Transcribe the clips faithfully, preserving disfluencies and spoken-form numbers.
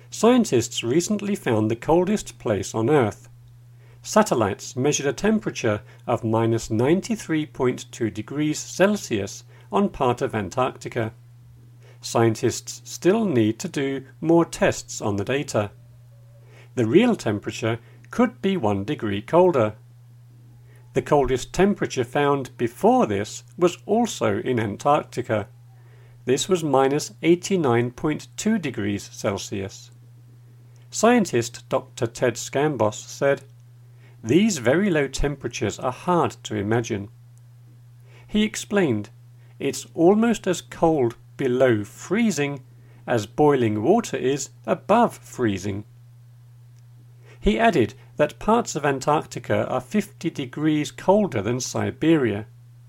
Scientists recently found the coldest place on Earth. Satellites measured a temperature of minus ninety-three point two degrees Celsius on part of Antarctica. Scientists still need to do more tests on the data. The real temperature could be one degree colder. The coldest temperature found before this was also in Antarctica. This was minus eighty-nine point two degrees Celsius. Scientist Doctor Ted Scambos said, "These very low temperatures are hard to imagine." He explained, "It's almost as cold below freezing as boiling water is above freezing." He added that parts of Antarctica are fifty degrees colder than Siberia.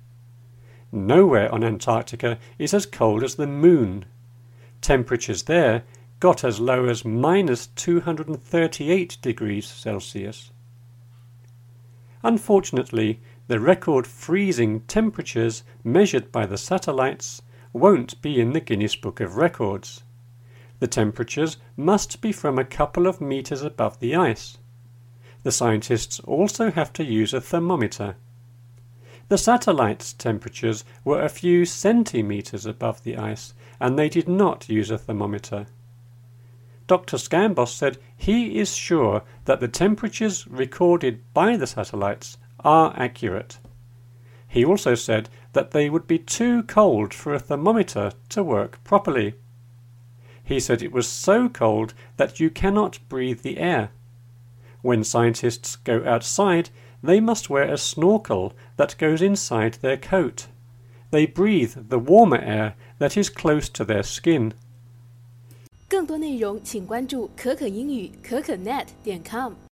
Nowhere on Antarctica is as cold as the moon. Temperatures there got as low as minus two hundred thirty-eight degrees Celsius. Unfortunately, the record freezing temperatures measured by the satellites won't be in the Guinness Book of Records. The temperatures must be from a couple of meters above the ice. The scientists also have to use a thermometer. The satellites' temperatures were a few centimeters above the ice, and they did not use a thermometer. Doctor Scambos said he is sure that the temperatures recorded by the satellites are accurate. He also said that they would be too cold for a thermometer to work properly. He said it was so cold that you cannot breathe the air. When scientists go outside, they must wear a snorkel that goes inside their coat. They breathe the warmer air that is close to their skin. 更多内容请关注可可英语可可 net 点 com。